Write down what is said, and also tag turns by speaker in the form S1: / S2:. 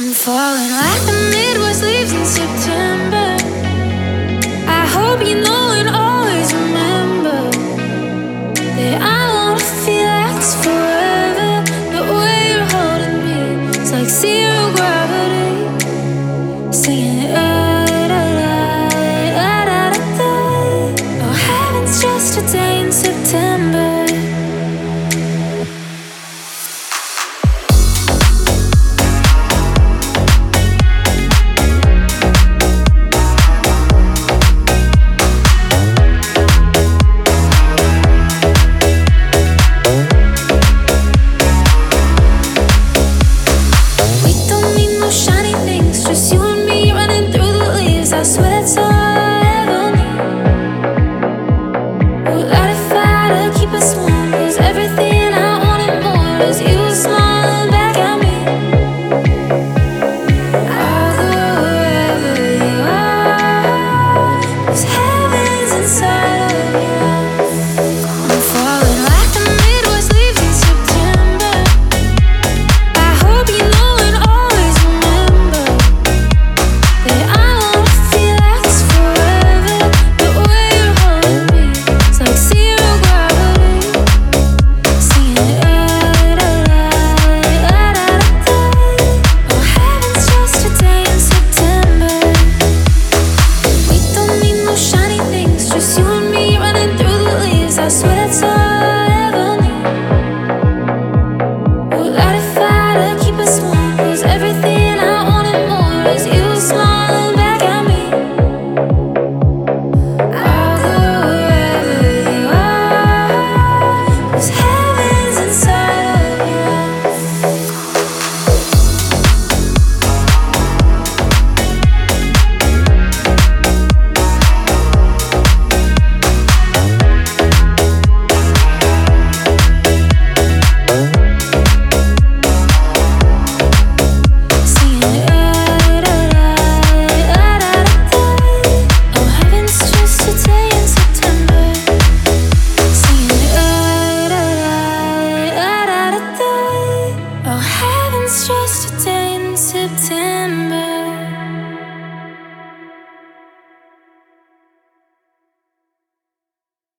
S1: I'm falling like the Midwest leaves in September. I hope you know and always remember that I wanna feel like it's forever. The way you're holding me, it's like zero gravity. Singing